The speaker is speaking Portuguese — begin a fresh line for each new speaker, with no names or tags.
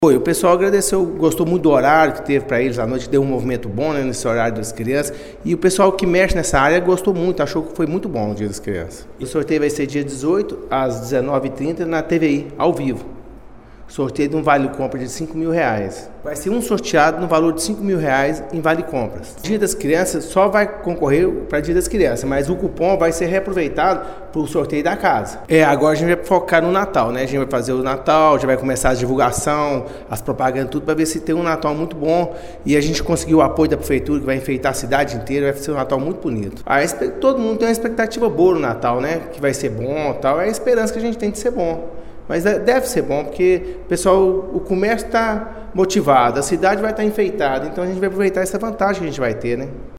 Foi, o pessoal agradeceu, gostou muito do horário que teve para eles à noite, deu um movimento bom, né, nesse horário das crianças. E o pessoal que mexe nessa área gostou muito, achou que foi muito bom o Dia das Crianças. O sorteio vai ser dia 18, às 19h30, na TVI, ao vivo. Sorteio de um vale-compra de R$5.000. Vai ser um sorteado no valor de R$5.000 em vale-compras. Dia das Crianças só vai concorrer para Dia das Crianças, mas o cupom vai ser reaproveitado para o sorteio da casa. Agora a gente vai focar no Natal, né? A gente vai fazer o Natal, já vai começar a divulgação, as propagandas, tudo, para ver se tem um Natal muito bom. E a gente conseguiu o apoio da Prefeitura, que vai enfeitar a cidade inteira, vai ser um Natal muito bonito. Todo mundo tem uma expectativa boa no Natal, né? Que vai ser bom e tal. É a esperança que a gente tem de ser bom. Mas deve ser bom, porque o comércio está motivado, a cidade vai estar enfeitada, então a gente vai aproveitar essa vantagem que a gente vai ter, né?